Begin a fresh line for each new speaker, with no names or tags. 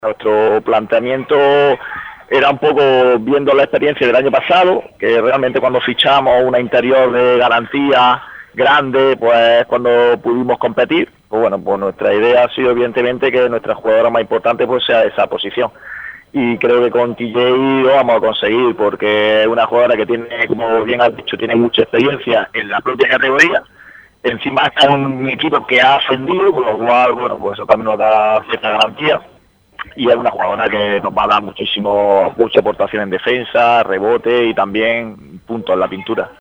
Nuestro planteamiento era un poco viendo la experiencia del año pasado, que realmente cuando fichamos una interior de garantía grande, pues cuando pudimos competir, pues bueno, pues nuestra idea ha sido evidentemente que nuestra jugadora más importante pues sea esa posición. Y creo que con TJ lo vamos a conseguir, porque es una jugadora que tiene, como bien has dicho, tiene mucha experiencia en la propia categoría. Encima está en un equipo que ha ascendido, con lo cual, bueno, pues eso también nos da cierta garantía. Y es una jugadora que nos va a dar mucha aportación en defensa, rebote y también puntos en la pintura.